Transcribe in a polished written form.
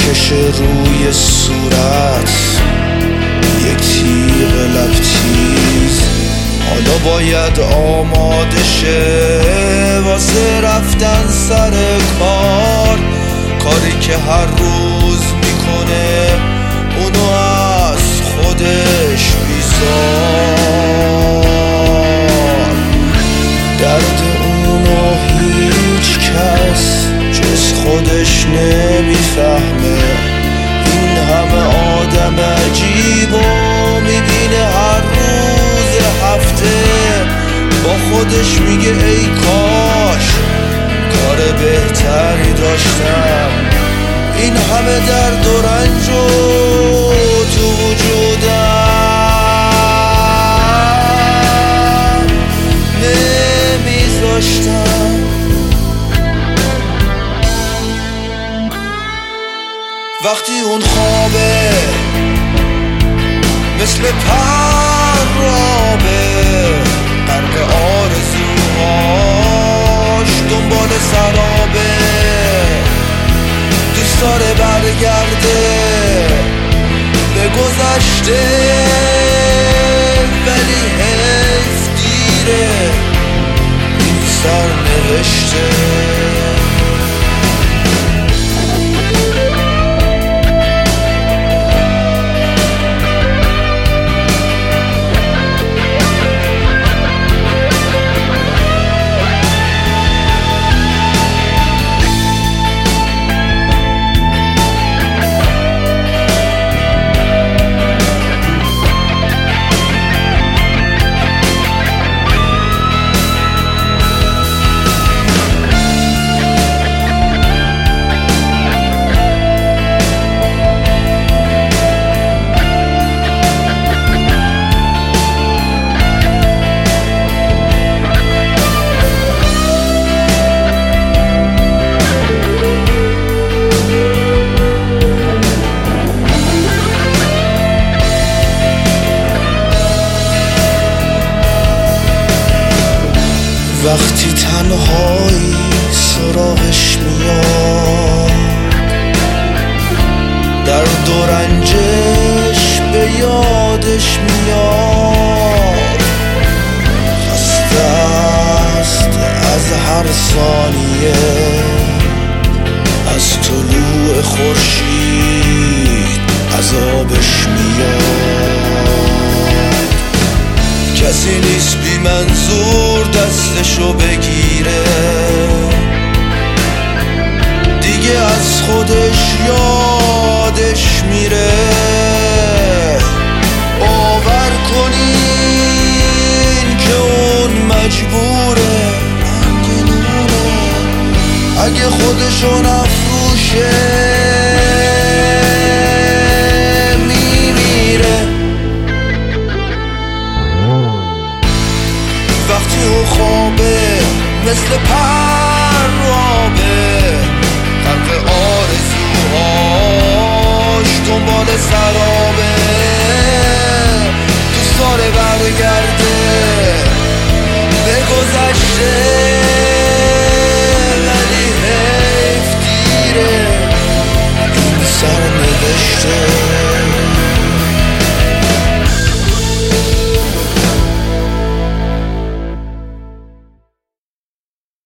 میکشه روی صورت یک تیغ لبتیز. حالا باید آماده شه واسه رفتن سر کار، کاری که هر روز میکنه اونو از خودش بیزار. درد اونو هیچ کس جز خودش نمیفهمه. این همه آدم عجیب و میبینه هر روز هفته، با خودش میگه ای کاش کار بهتری داشتم. این همه درد و رنج و تو وجودم نمیذاشتم. وقتی اون خوابه مثل پرابه، غرق آرزوهاش دنبال سرابه، دوست داره برگرده به گذشته ولی حیف دیره این سرنوشته. وقتی تنهایی سراغش میاد، درد و رنجش به یادش میاد، خسته است از هر ثانیه از طلوع خورشید عذابش میاد. کسی نیست بی منظور دستشو بگیره، دیگه از خودش یادش میره. باور کنین که اون مجبوره اگه خودشو نفروشه وقتی اون خوابه مثل